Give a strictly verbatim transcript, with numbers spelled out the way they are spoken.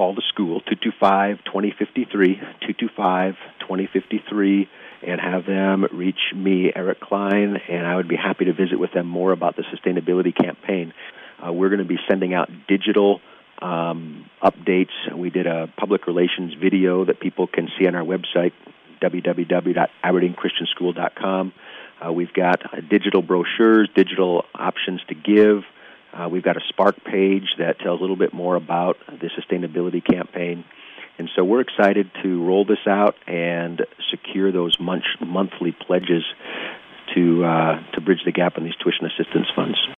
call the school, two two five, two oh five three, two two five, two oh five three, and have them reach me, Eric Klein, and I would be happy to visit with them more about the sustainability campaign. Uh, we're going to be sending out digital um, updates. We did a public relations video that people can see on our website, w w w dot aberdeen christian school dot com. Uh, we've got uh, digital brochures, digital options to give. Uh, we've got a Spark page that tells a little bit more about the sustainability campaign. And so we're excited to roll this out and secure those month- monthly pledges to uh, to bridge the gap on these tuition assistance funds.